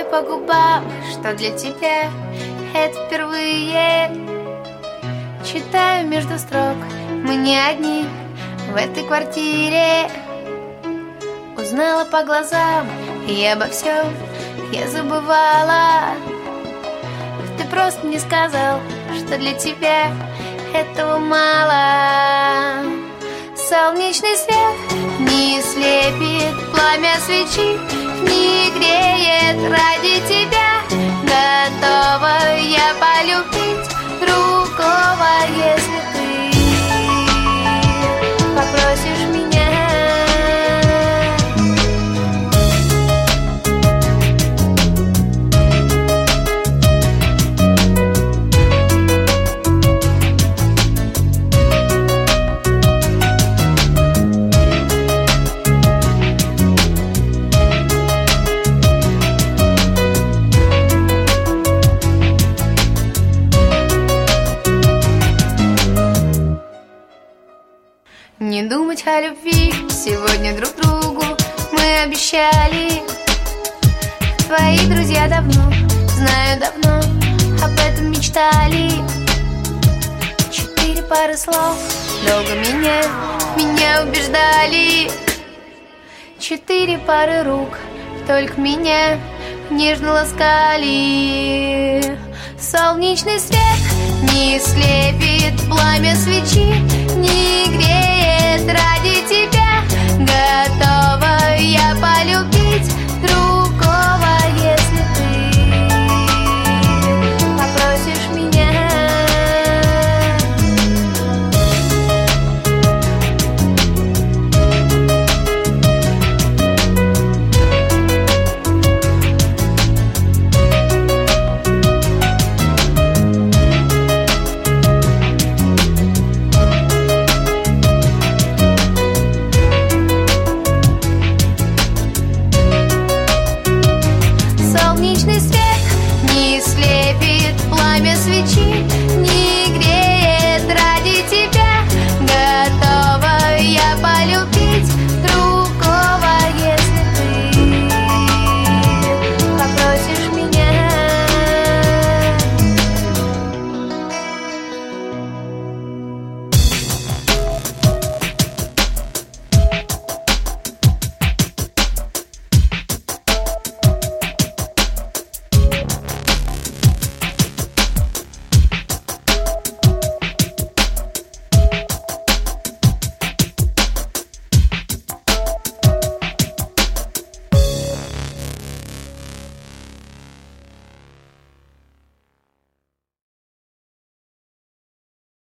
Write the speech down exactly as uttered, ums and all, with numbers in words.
по губам, что для тебя это впервые. Читаю между строк, мы не одни в этой квартире. Узнала по глазам, и обо всем я забывала. Ты просто не сказал, что для тебя этого мало. Солнечный свет не слепит, пламя свечи не греет. Ради тебя готова я полюбить другого, если ты попросишь меня. Не думать о любви сегодня друг другу мы обещали. Твои друзья давно, знаю давно, об этом мечтали. Четыре пары слов долго меня, меня убеждали. Четыре пары рук только меня нежно ласкали. Солнечный свет не слепит, пламя свечи не греет. Ради тебя